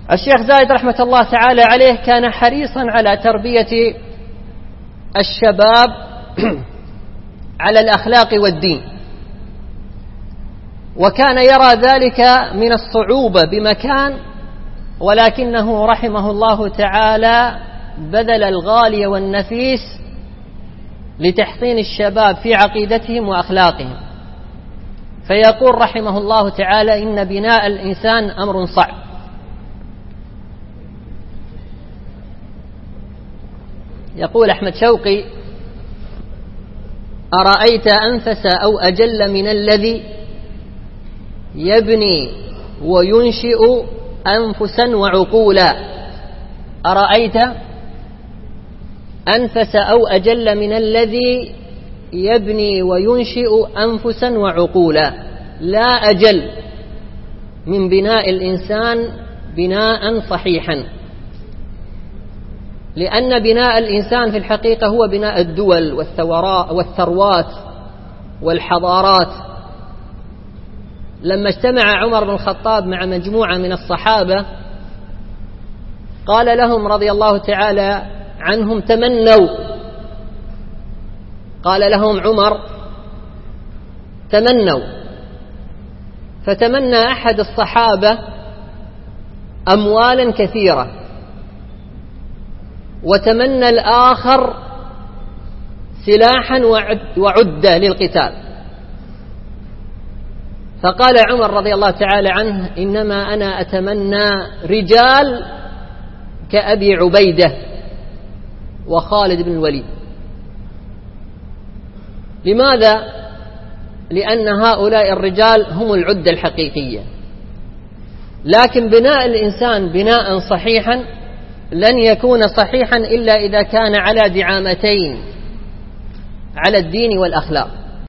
الشيخ زايد رحمة الله تعالى عليه كان حريصا على تربية الشباب على الأخلاق والدين، وكان يرى ذلك من الصعوبة بمكان، ولكنه رحمه الله تعالى بذل الغالي والنفيس لتحصين الشباب في عقيدتهم وأخلاقهم. فيقول رحمه الله تعالى: إن بناء الإنسان أمر صعب. يقول أحمد شوقي: أرأيت أنفس أو أجل من الذي يبني وينشئ أنفسا وعقولا؟ أرأيت أنفس أو أجل من الذي يبني وينشئ أنفسا وعقولا. لا أجل من بناء الإنسان بناء صحيحا، لأن بناء الإنسان في الحقيقة هو بناء الدول والثروات والحضارات. لما اجتمع عمر بن الخطاب مع مجموعة من الصحابة قال لهم رضي الله تعالى عنهم: تمنوا. قال لهم عمر: تمنوا. فتمنى أحد الصحابة أموالا كثيرة، وتمنى الآخر سلاحا وعدة للقتال. فقال عمر رضي الله تعالى عنه: إنما أنا أتمنى رجال كأبي عبيدة وخالد بن الوليد. لماذا؟ لأن هؤلاء الرجال هم العدة الحقيقية. لكن بناء الإنسان بناء صحيحا لن يكون صحيحا إلا إذا كان على دعامتين، على الدين والأخلاق.